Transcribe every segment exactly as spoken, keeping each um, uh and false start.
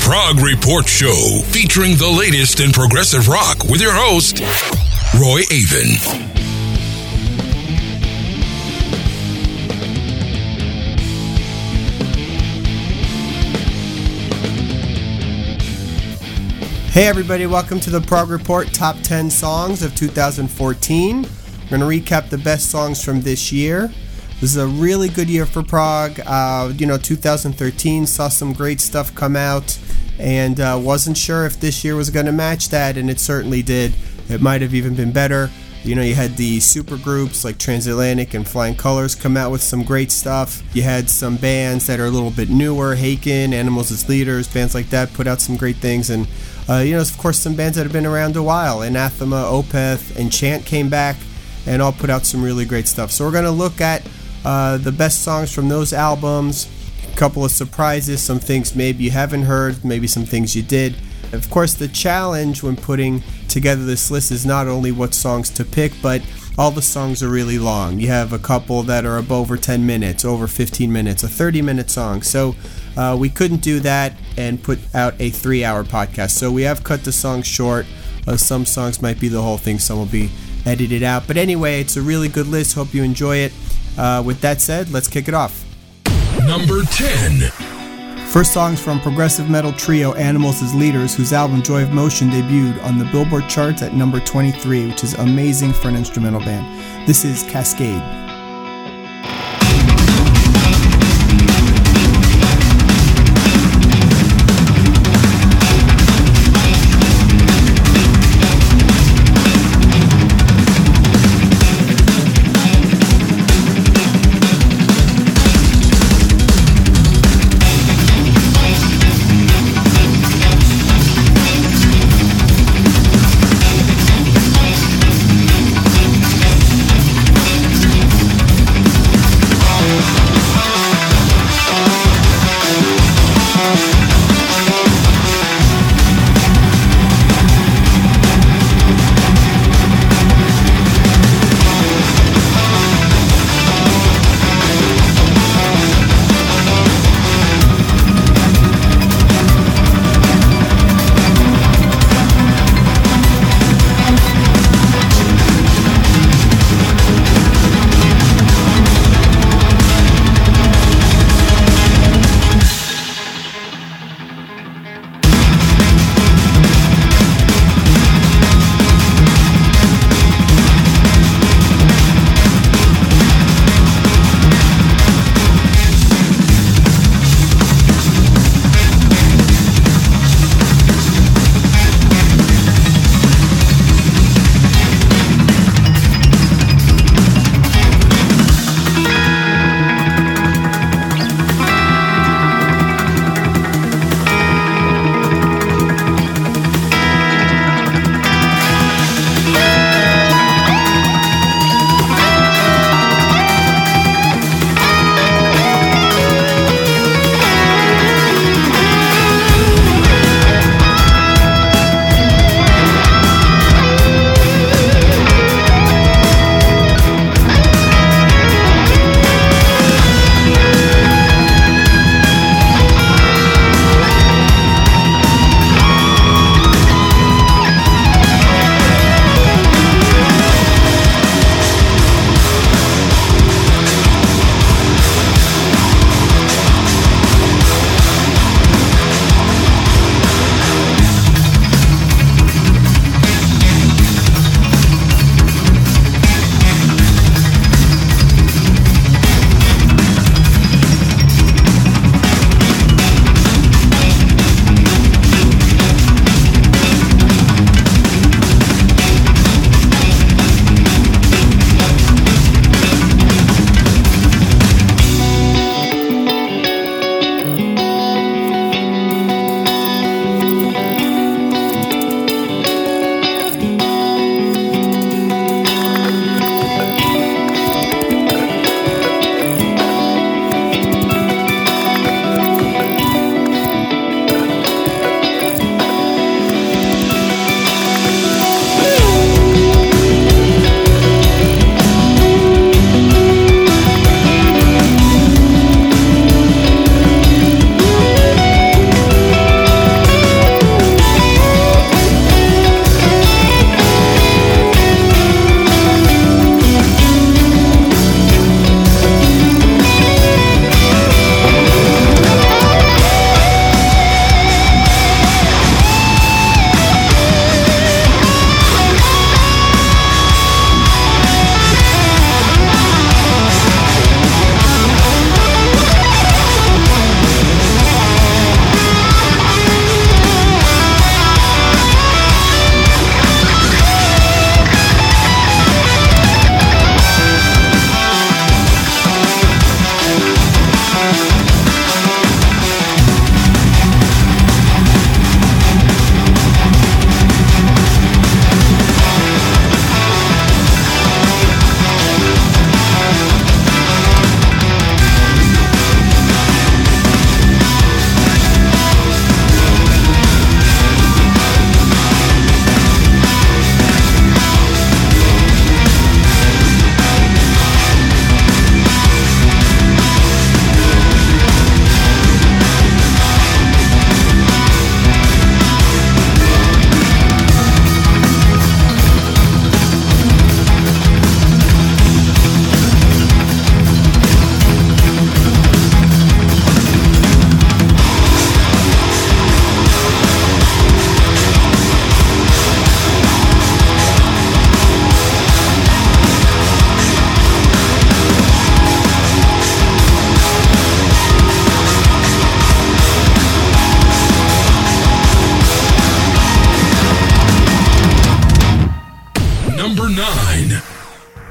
Prog Report Show, featuring the latest in progressive rock with your host, Roy Avon. Hey everybody, welcome to the Prog Report Top ten Songs of two thousand fourteen. We're going to recap the best songs from this year. This is a really good year for prog. Uh, you know, two thousand thirteen saw some great stuff come out, and uh, wasn't sure if this year was going to match that, and it certainly did. It might have even been better. You know, you had the super groups like Transatlantic and Flying Colors come out with some great stuff. You had some bands that are a little bit newer, Haken, Animals as Leaders, bands like that put out some great things. And, uh, you know, of course, some bands that have been around a while. Anathema, Opeth, and Chant came back and all put out some really great stuff. So we're going to look at uh, the best songs from those albums, a couple of surprises, some things maybe you haven't heard, maybe some things you did. Of course, the challenge when putting together this list is not only what songs to pick, but all the songs are really long. You have a couple that are over ten minutes, over fifteen minutes, a thirty minute song. So uh, we couldn't do that and put out a three hour podcast. So we have cut the songs short. Uh, some songs might be the whole thing, some will be edited out. But anyway, it's a really good list. Hope you enjoy it. Uh, with that said, let's kick it off. Number ten. First song's from progressive metal trio Animals as Leaders, whose album Joy of Motion debuted on the Billboard charts at number twenty-three, which is amazing for an instrumental band. This is Cascade.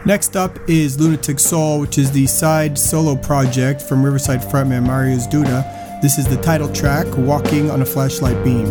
Next up is Lunatic Soul, which is the side solo project from Riverside frontman Marius Duda. This is the title track, Walking on a Flashlight Beam.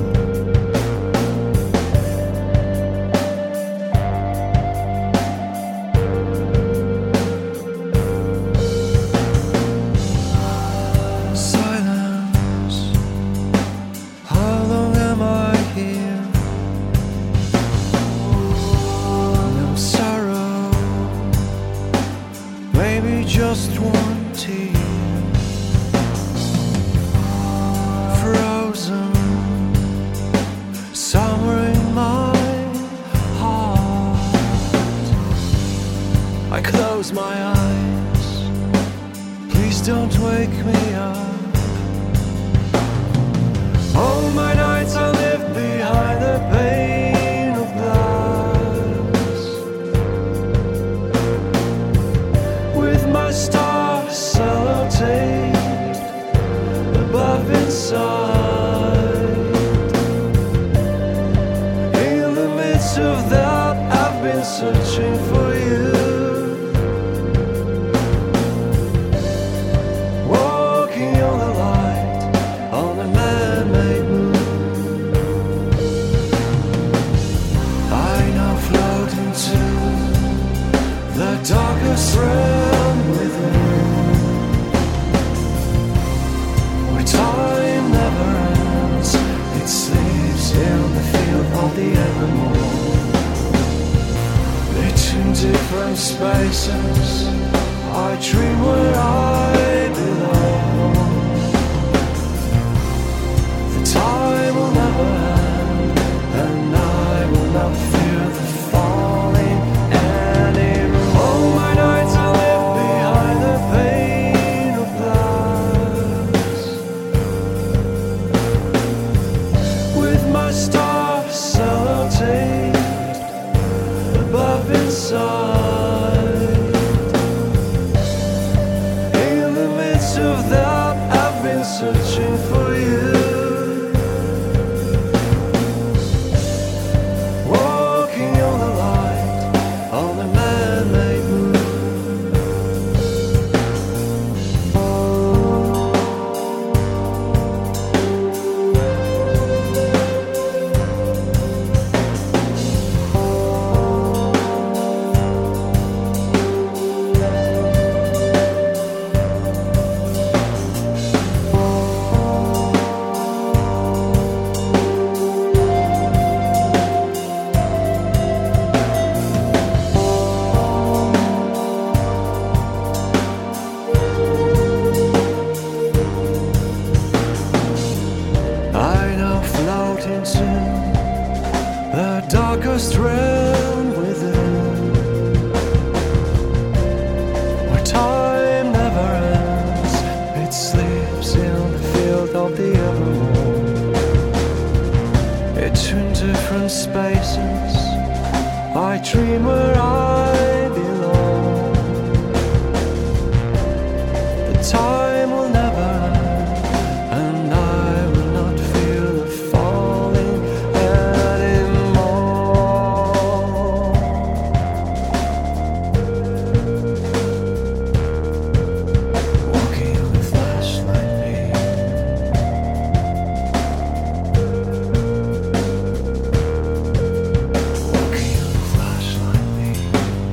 Walking on a flashlight beam.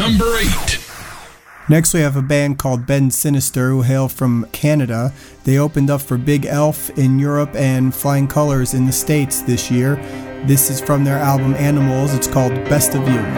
Number eight. Next, we have a band called Ben Sinister, who hail from Canada. They opened up for Big Elf in Europe and Flying Colors in the States this year. This is from their album Animals. It's called Best of You.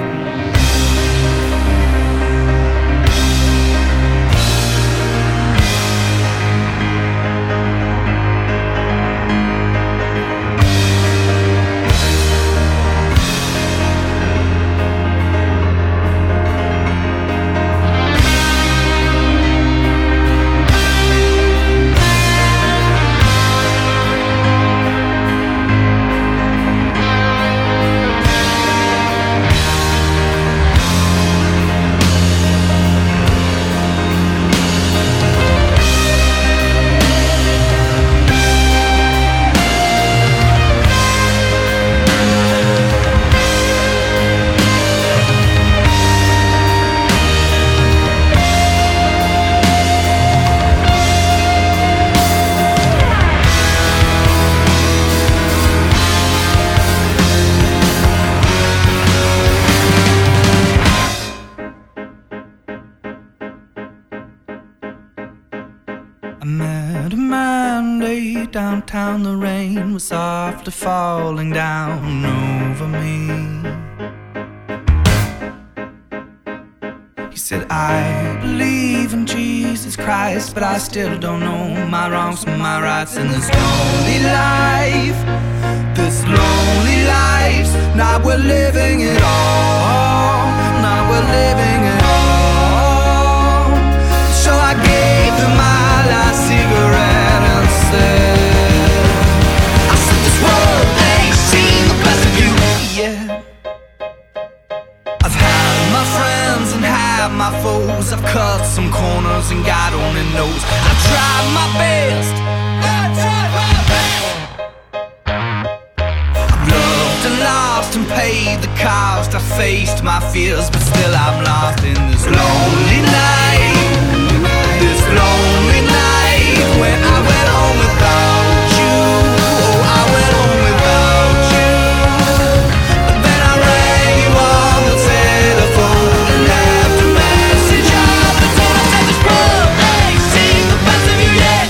Downtown, the rain was softly falling down over me. He said, I believe in Jesus Christ, but I still don't know my wrongs from my rights in this lonely life. This lonely life, now we're living it all. Now we're living it all. So I gave him my last cigarette and said, my foes, I've cut some corners and God only knows I've tried my best. I've tried my best. I've loved and lost and paid the cost. I faced my fears, but still I'm lost in this lonely night. This lonely night when I went home without you. Oh, I went home without you. But then I rang you on the telephone and left a message on the phone. I said this world ain't seen the best of you yet.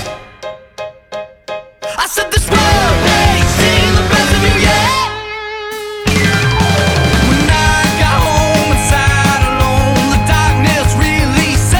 I said this world ain't seen the best of you yet. When I got home and sat alone, the darkness really set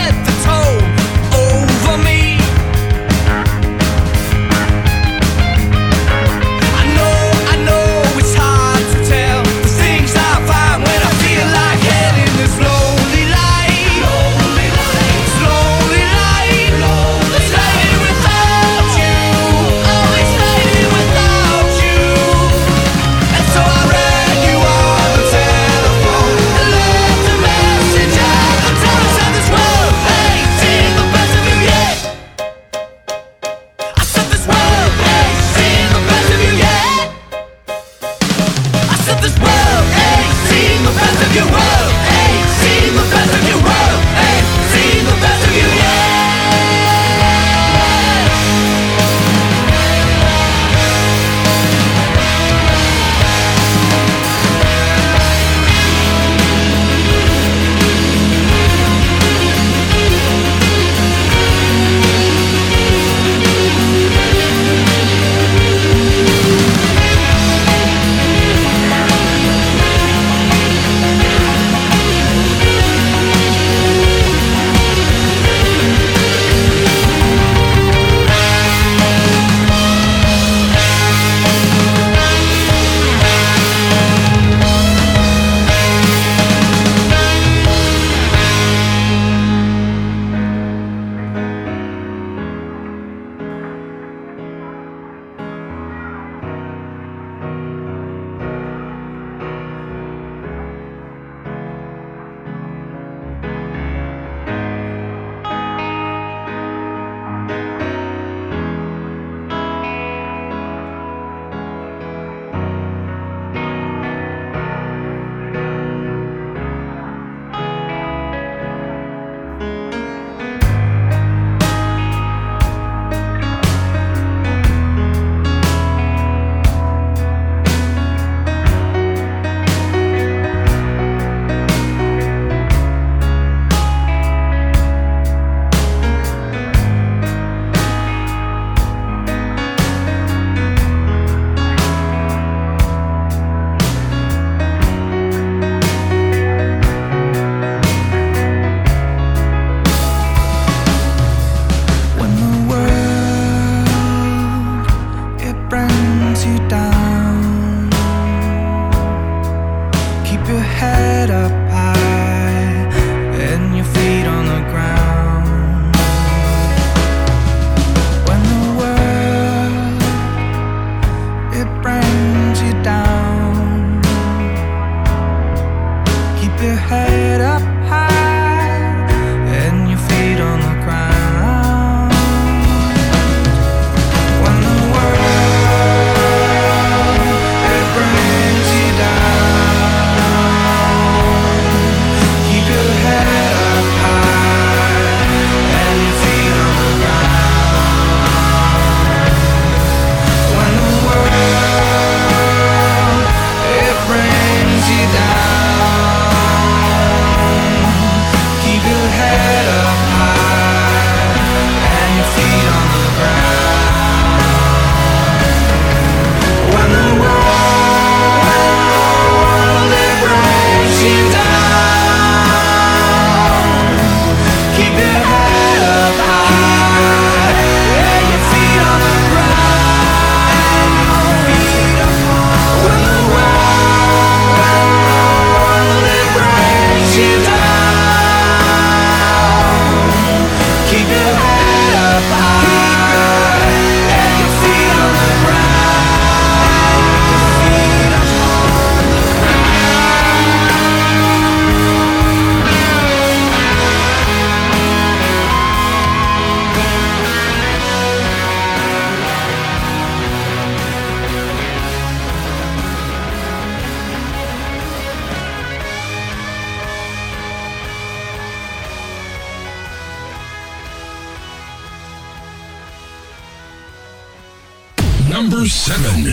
Number seven.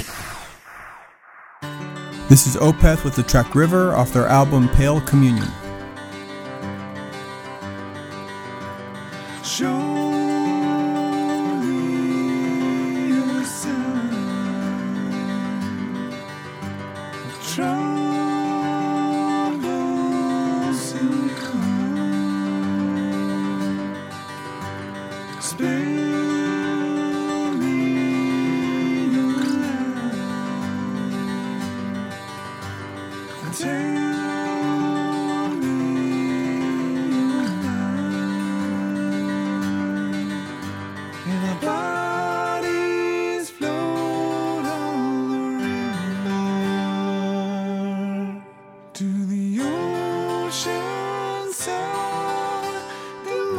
This is Opeth with the track River off their album Pale Communion. Show me your son. Troubles will come. Spare me your light. Tell me your light. And our bodies float on the river to the ocean side and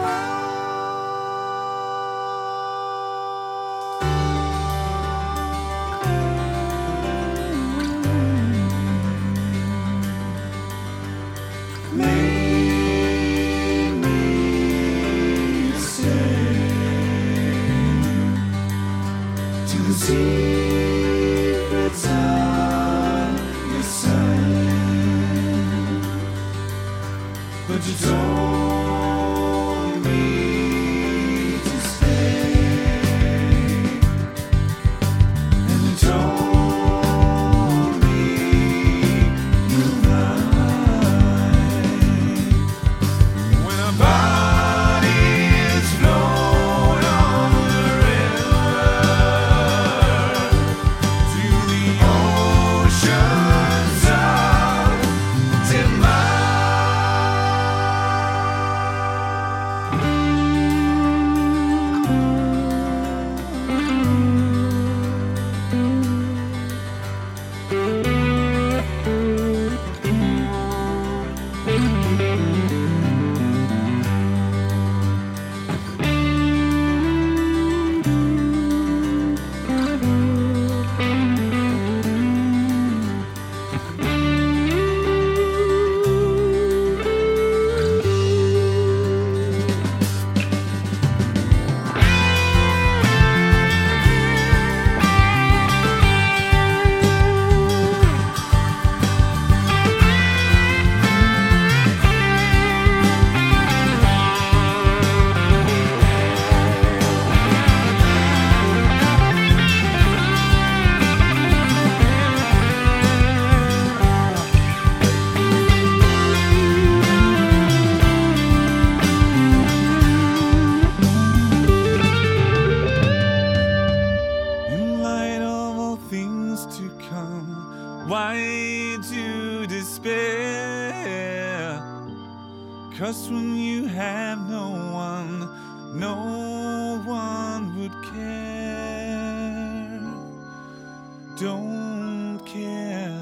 Make me stay to the secrets of your sight, but you told me to stay, and you told me you're right. When our bodies float on the river to the oceans of in light of all things to come, why to despair? 'Cause when you have no one, no one would care. Don't care.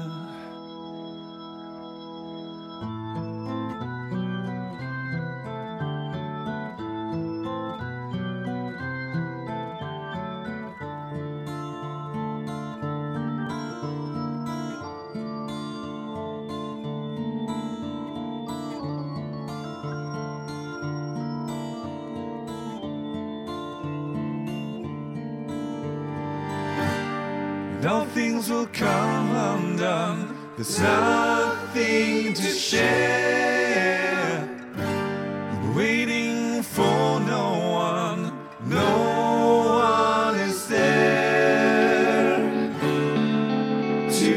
And all things will come undone. There's nothing to share. We're waiting for no one. No one is there to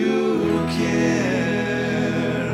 care.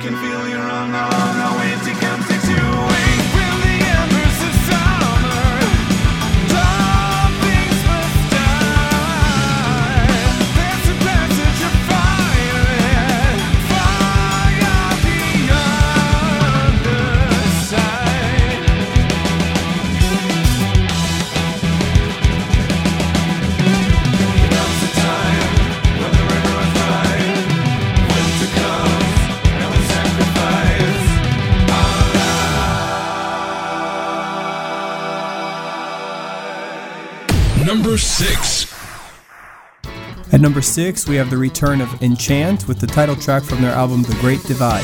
can feel you're on the wrong. No winter comes, takes you away. When the embers of summer, all things must die. There's a passage of fire, fire beyond the sight. There comes a time when the river runs dry. Winter comes and we sacrifice our lives. Number six. At number six, we have the return of Enchant with the title track from their album The Great Divide.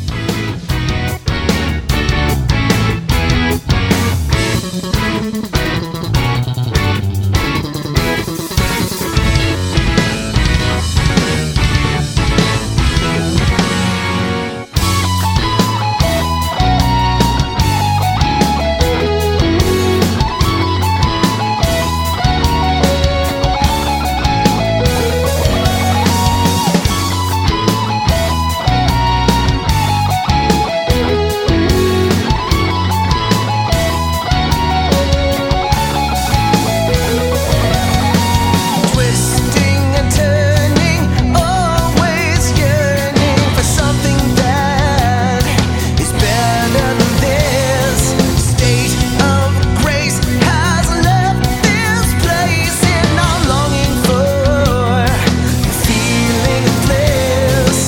Twisting and turning, always yearning for something that is better than this. State of grace has left this place, and I'm longing for the feeling of bliss.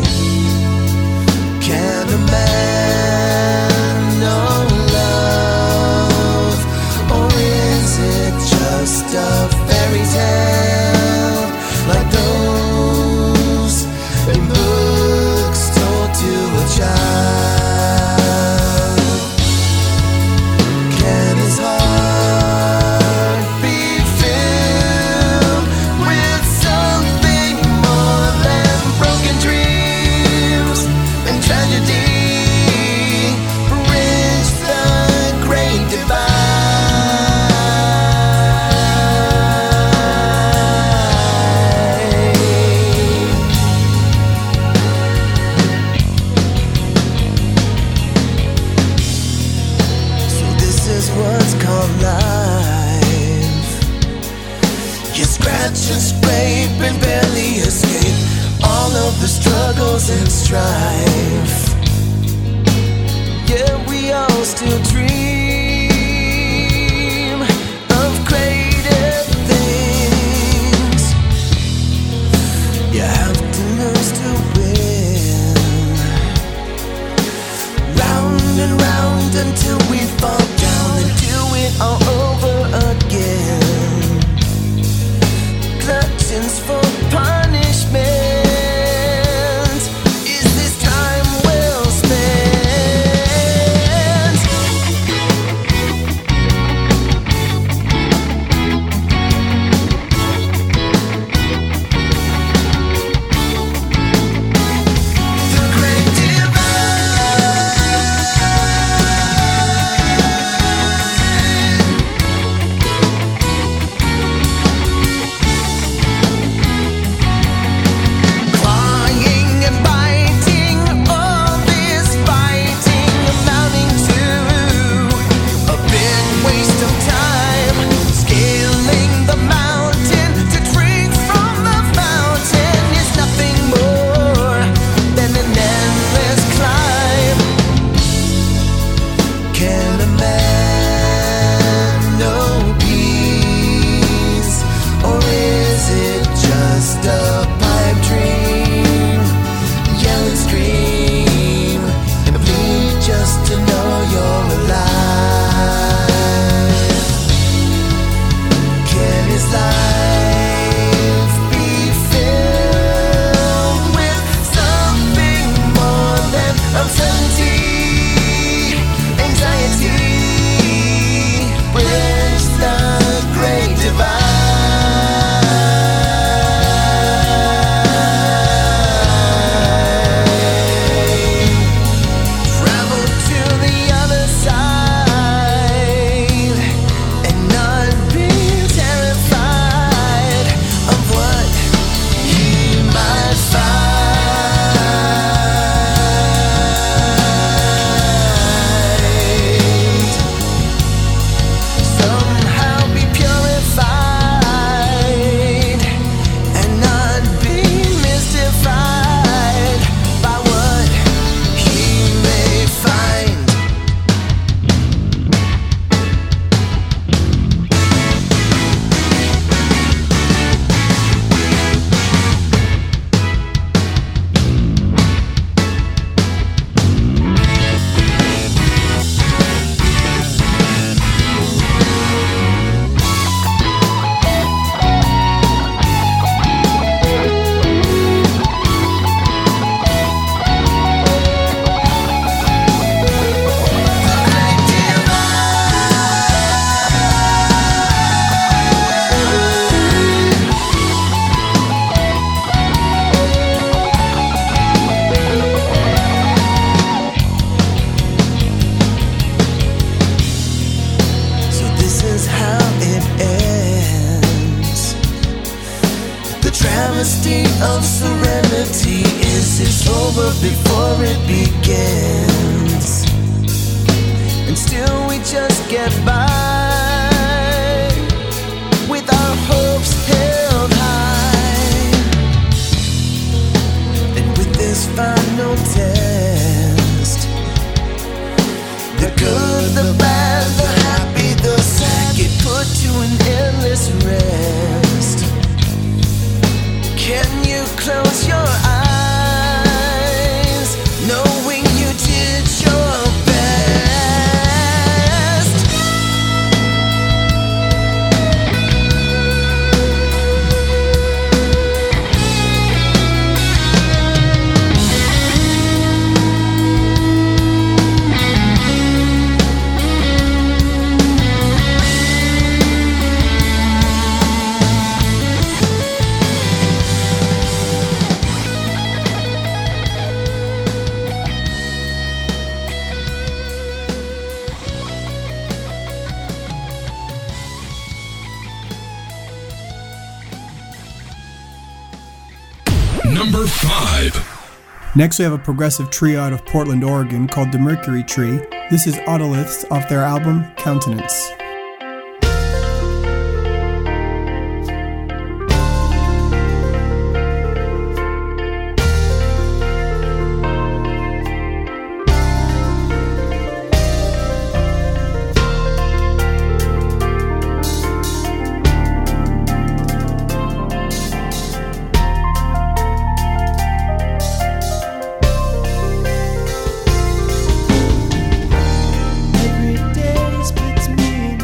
Can a man know love, or is it just a fairy tale like those in books told to a child? Can his heart be filled with something more than broken dreams and tragedy? Bridge the great divide. So this is what's called life. You scratch and scrape and barely escape all of the struggles and strife. Yeah, we all still dream of greater things. You have to lose to win. Round and round until we fall down and do it all over again. Gluttons for punishment. Is this time well spent? The great divide. travesty of serenity. Is this over before it begins? And still we just get by with our hopes held high. Then with this final test, the good, the bad, the happy, the sad get put to an endless rest. Can you close your eyes, knowing you did your best? Number five. Next, we have a progressive trio out of Portland, Oregon called The Mercury Tree. This is Autoliths off their album Countenance. Every day splits me in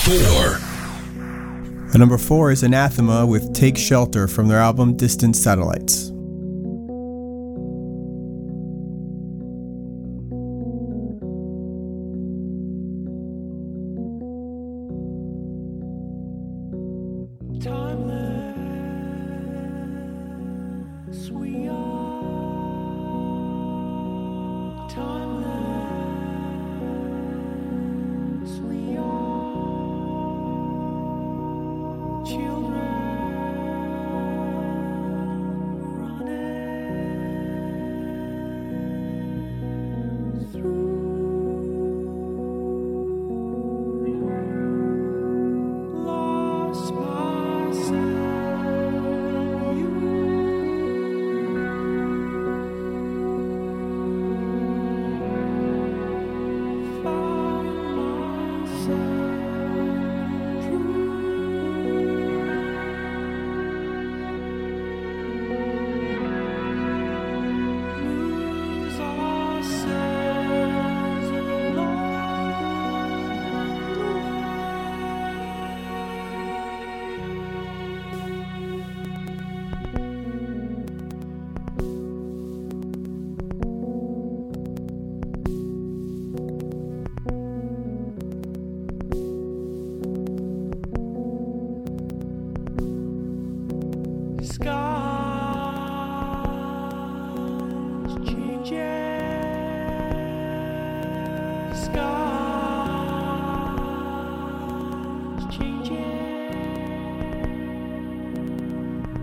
four. At number four is Anathema with Take Shelter from their album Distant Satellites. Timeless, we are timeless, we are children running through. Lost myself in you. Found myself true. Lose ourselves along the Skies changing, skies changing,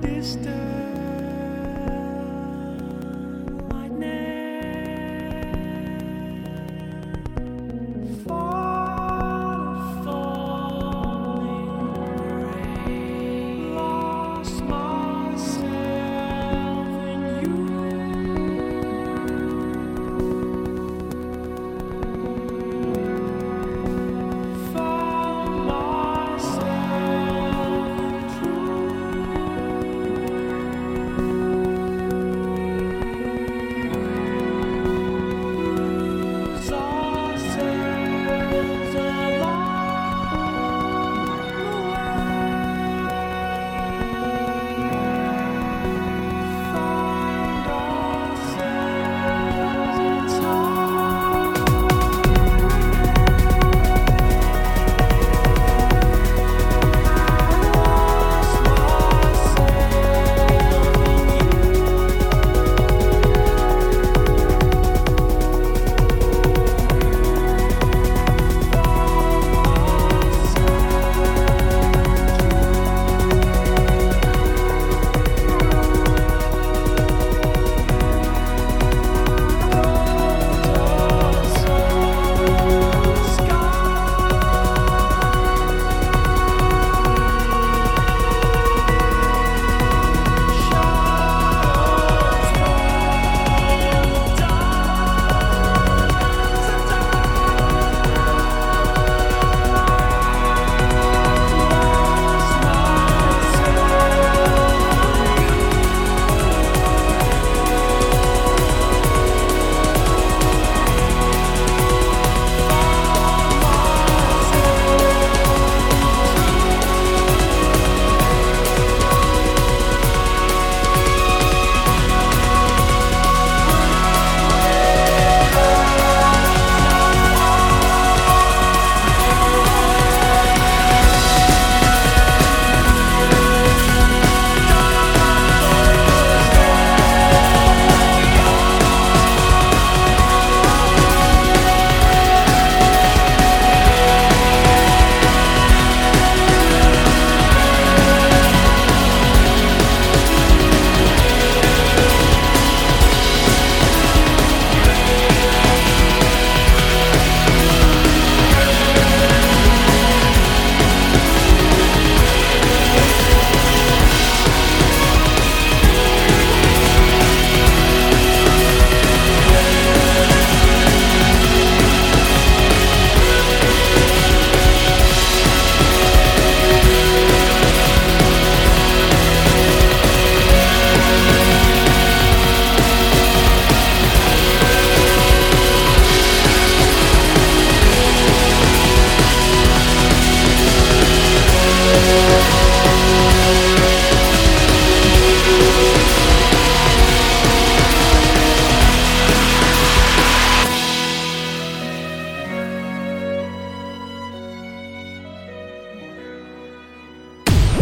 distant lightning, fall, falling rain, lost myself in you. Found myself true.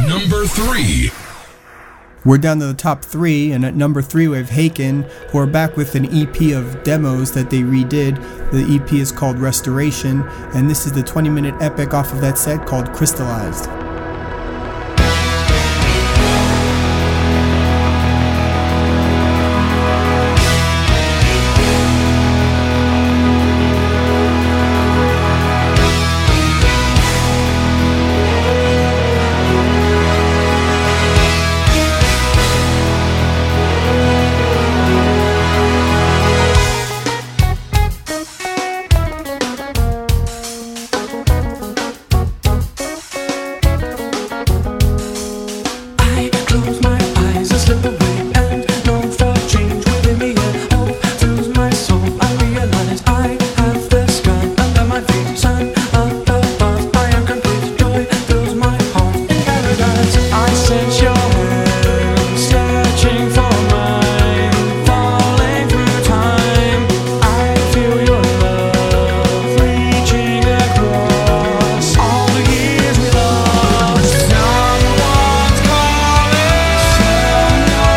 Number three. We're down to the top three, and at number three we have Haken, who are back with an E P of demos that they redid. The E P is called Restoration, and this is the twenty minute epic off of that set called Crystallized. Someone's calling,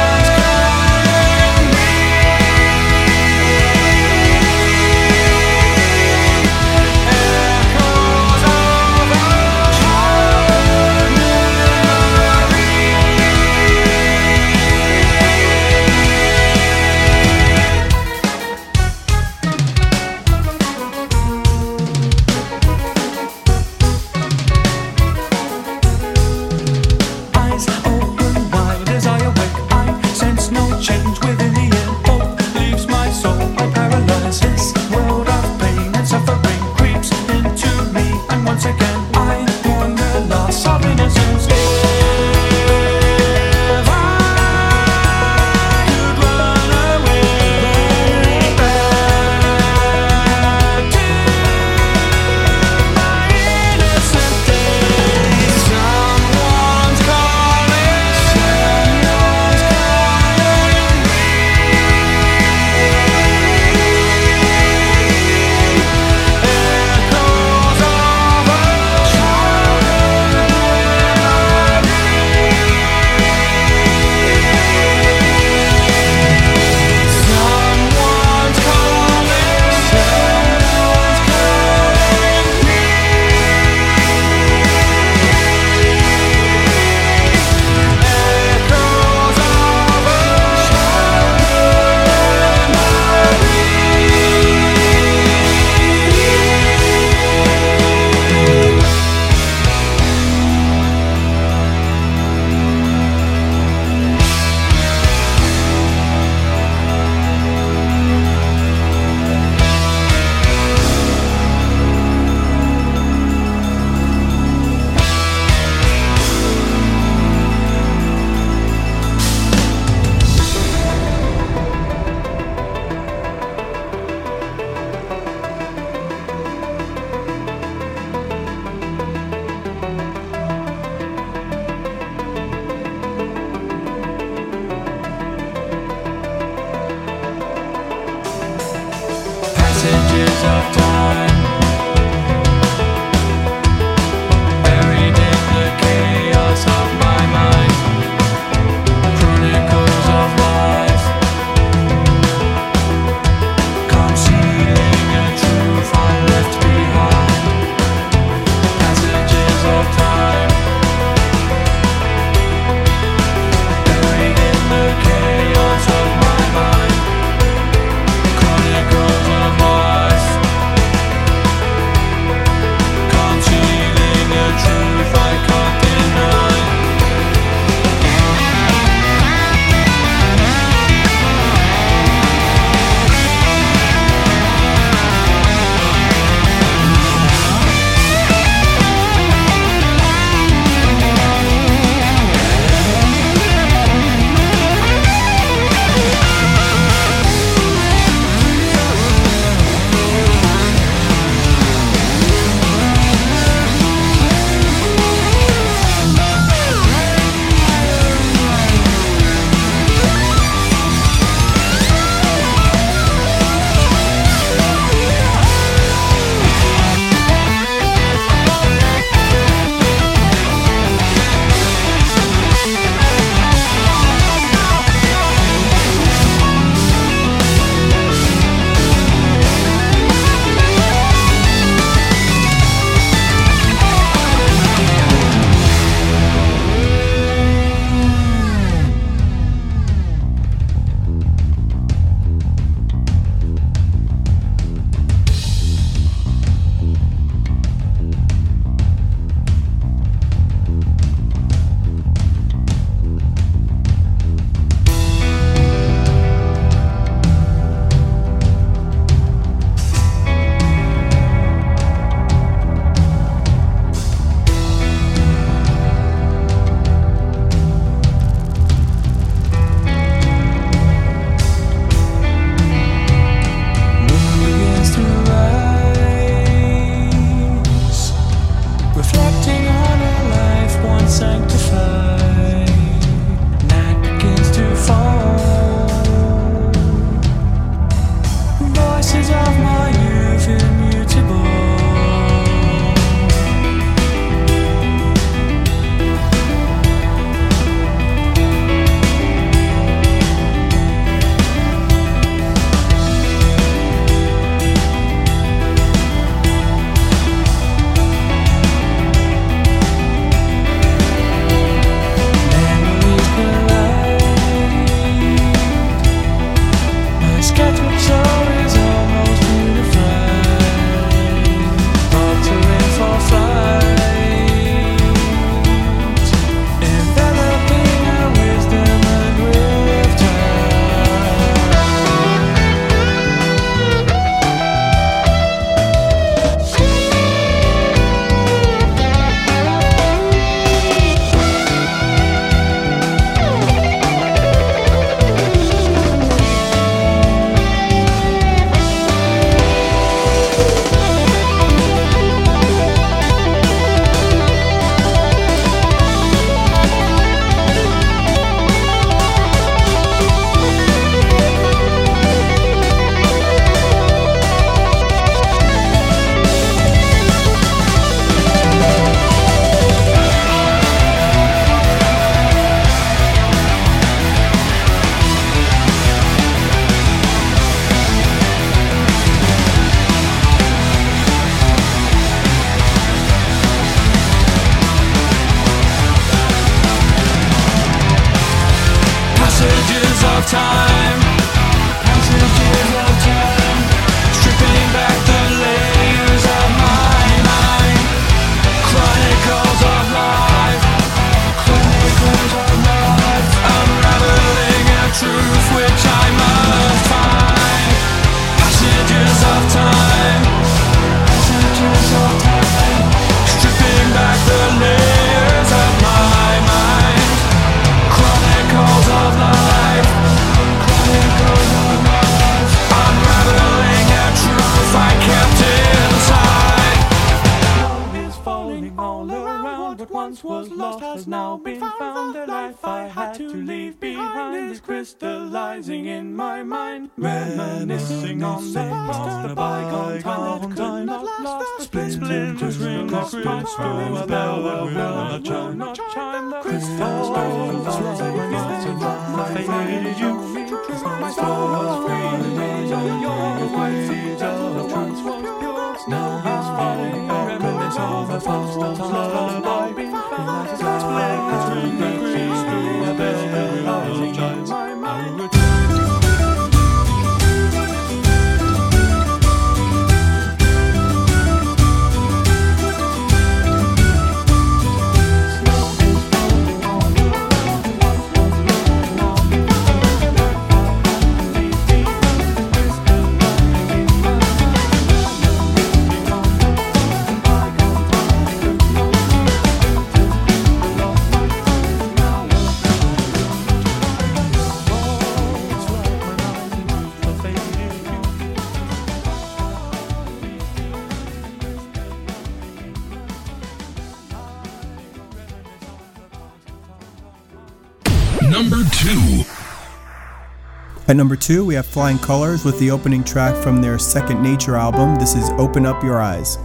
time, passages of time, stripping back the layers of my mind. Chronicles of life, chronicles of life, unraveling a truth which I must find. Passages of time, passages of time, stripping back the layers of my mind. Chronicles of life, chronicles of life, unraveling a truth I kept inside. Love is falling all around. What once was lost has now been found. The life I had to leave behind is crystallizing in my mind. Reminiscing on the past, the bygone time that could not last. Split splinters ring the crystal, a bell that will not chime, not chime. The crystal stones of my faded youth. My soul was free, the days of your white seeds of truth was pure. Now he's falling, reminisce of the past, of love now been found. Split splinters ring the crystal, a bell that will not chime. I will return. Number two. At number two, we have Flying Colors with the opening track from their Second Nature album. This is Open Up Your Eyes.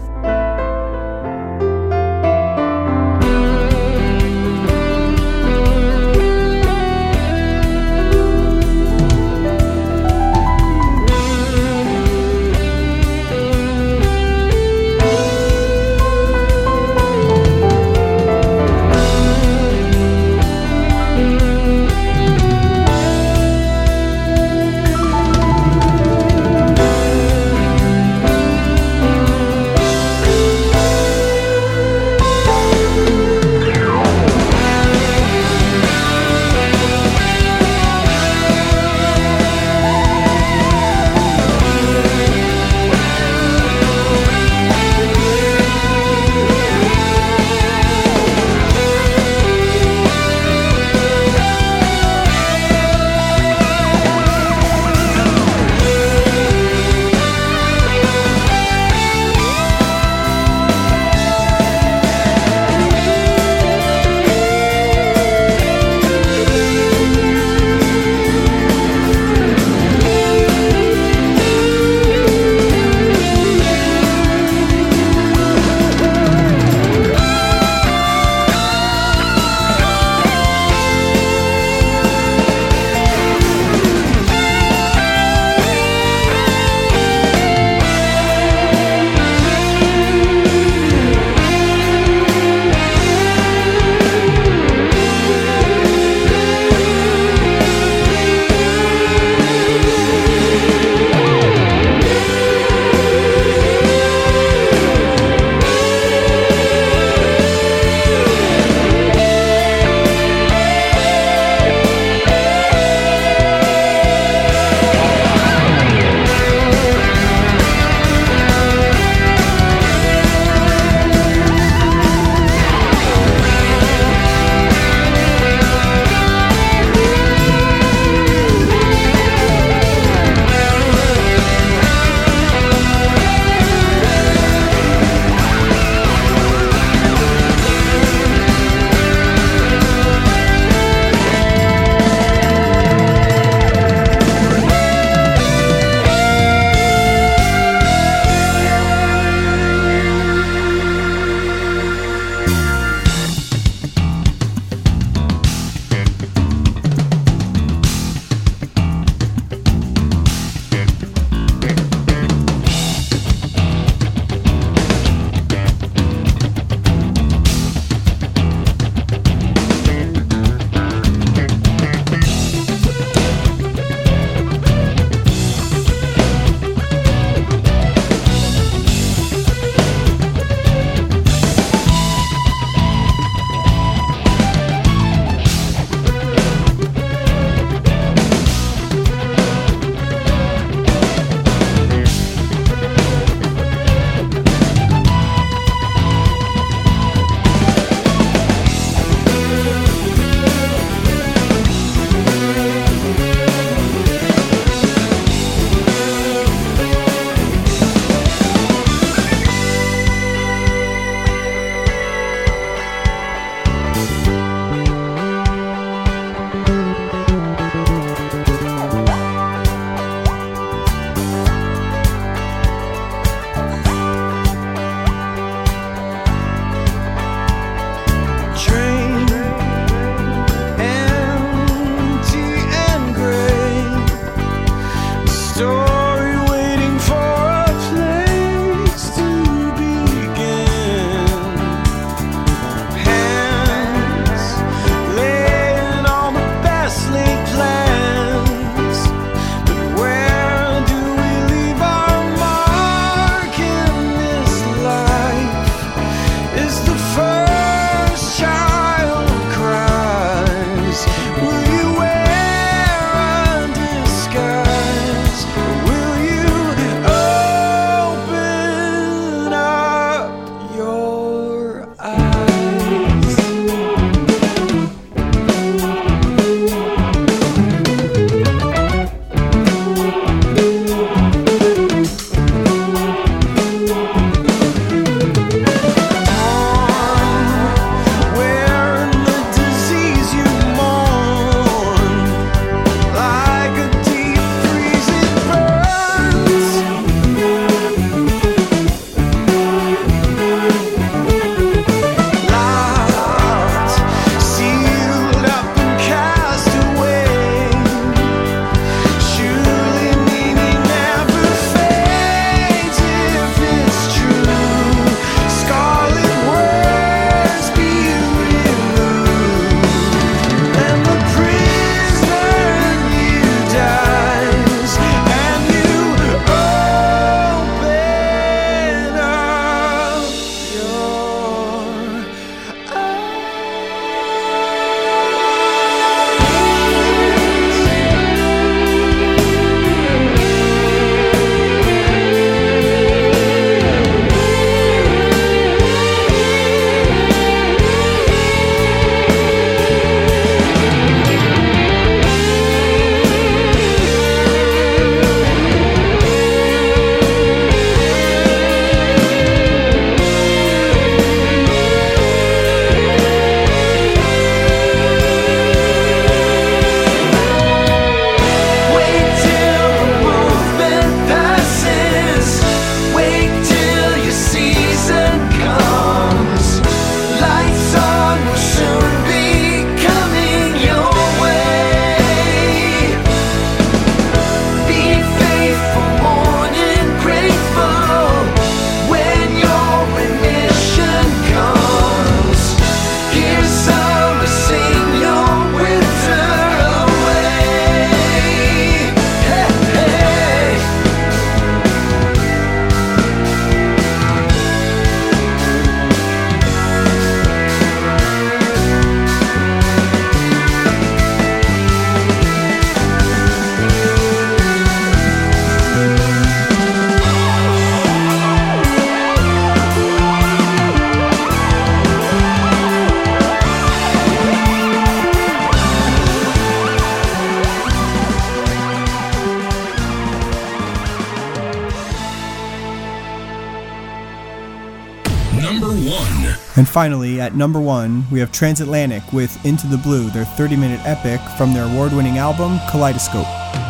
And finally, at number one, we have Transatlantic with Into the Blue, their thirty-minute epic from their award-winning album, Kaleidoscope.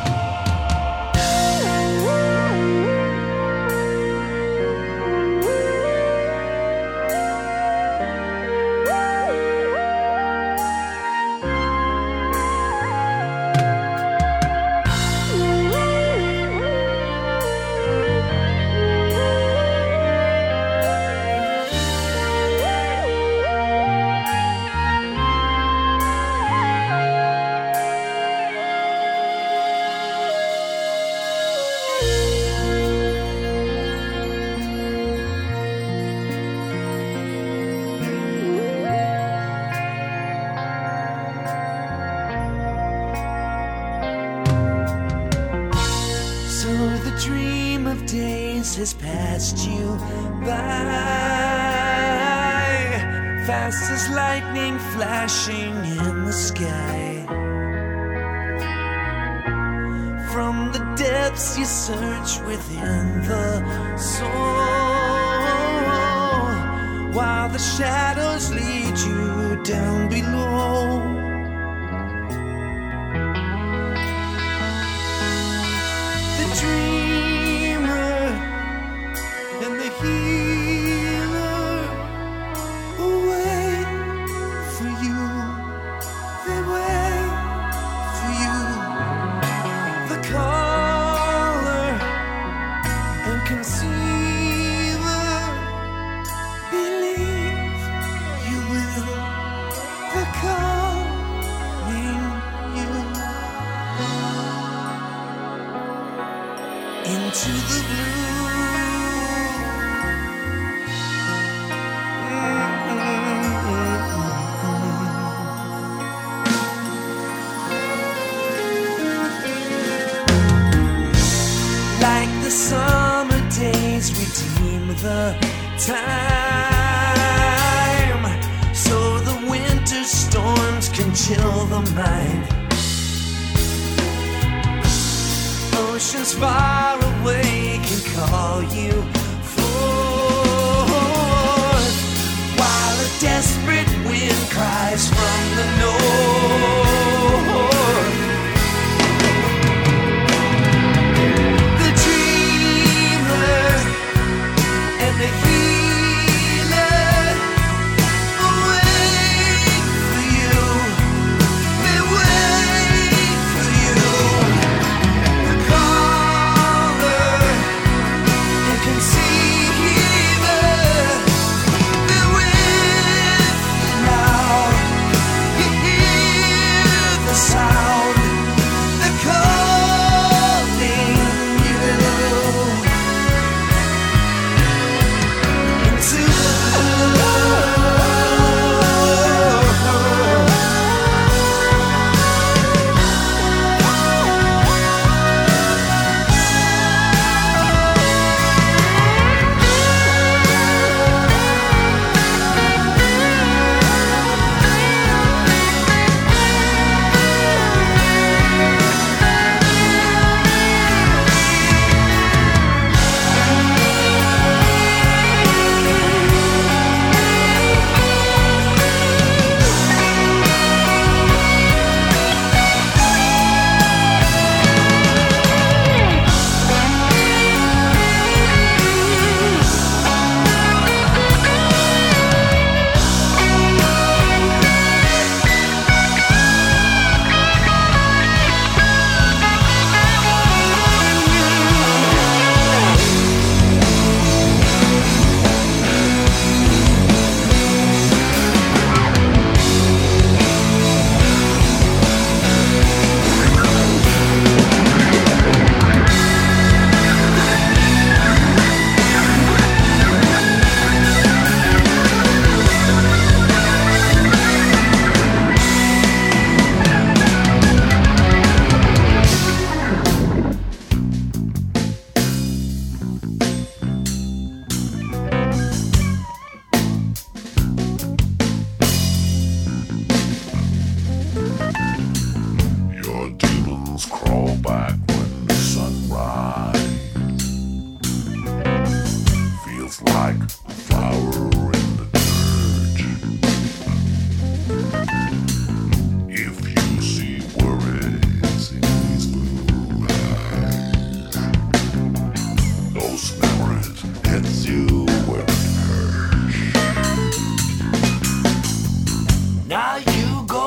Has passed you by, fast as lightning flashing in the sky. From the depths you search within the soul, while the shadows lead you down below. The dream healer away for you, they wait for you. The caller and conceiver believe you will. The calling you into the blue. Summer days redeem the time, so the winter storms can chill the mind. Oceans far away can call you forth, while a desperate wind cries from the north. The healer await for you, they wait for you. The caller and conceiver, they're with you now.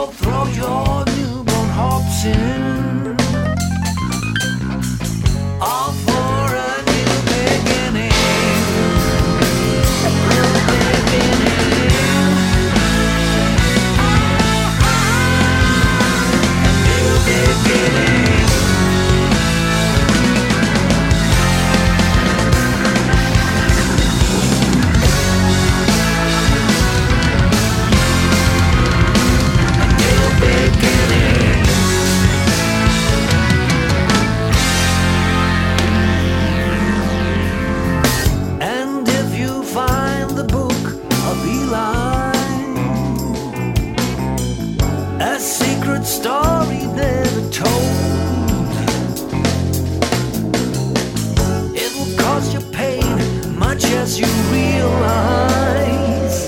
So throw your newborn hopes in, all for a new beginning. New beginning. New beginning. And if you find the book of Eli, a secret story never told, it will cause you pain much as you realize.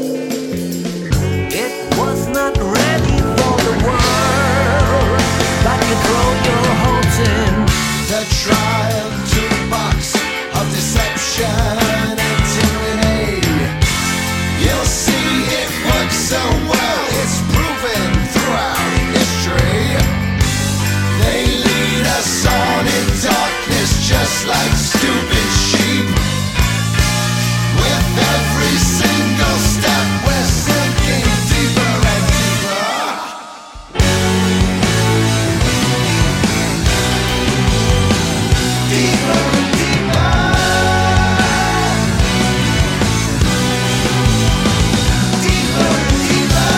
It was not ready for the world that you throw your hopes in. The trial toolbox of deception and tyranny. You'll see it works so well, it's proven throughout history. They lead us on in darkness just like stupid sheep. With every single step we're sinking deeper and deeper. Deeper and deeper. Deeper and deeper.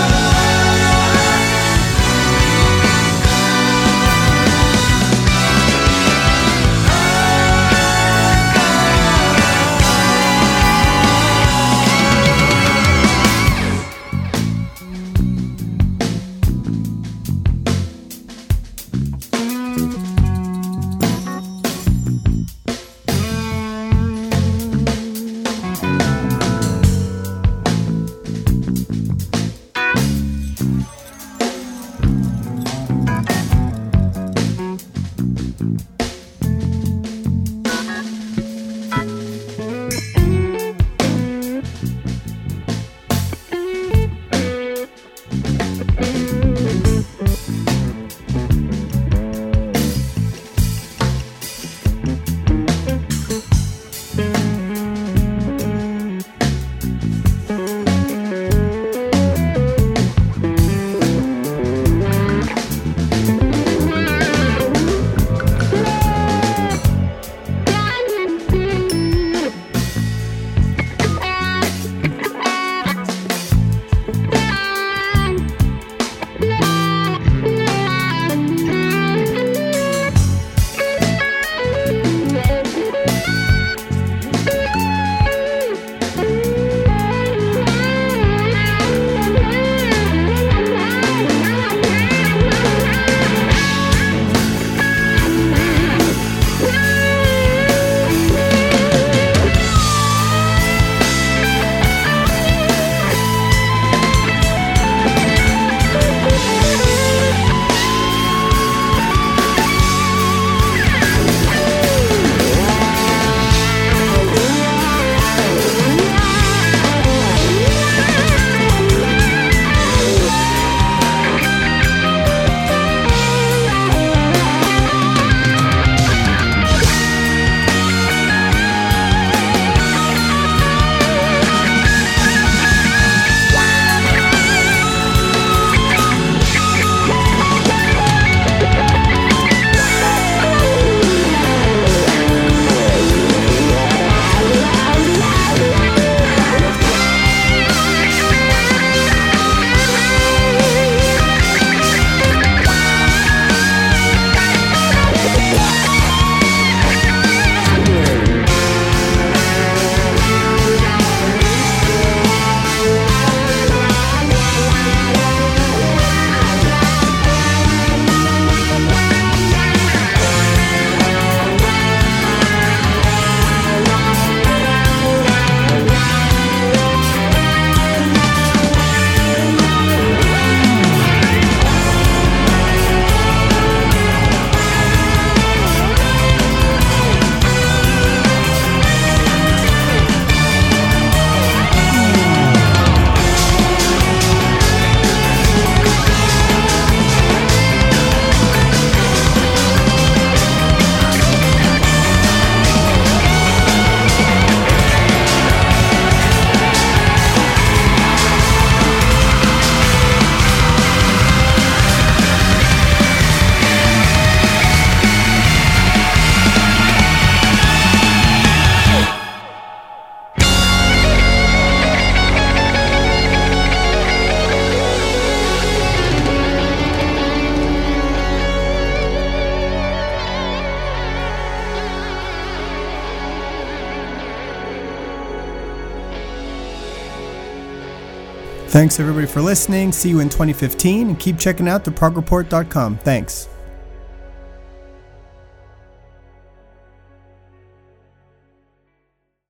Thanks everybody for listening. See you in twenty fifteen and keep checking out the prog report dot com. Thanks.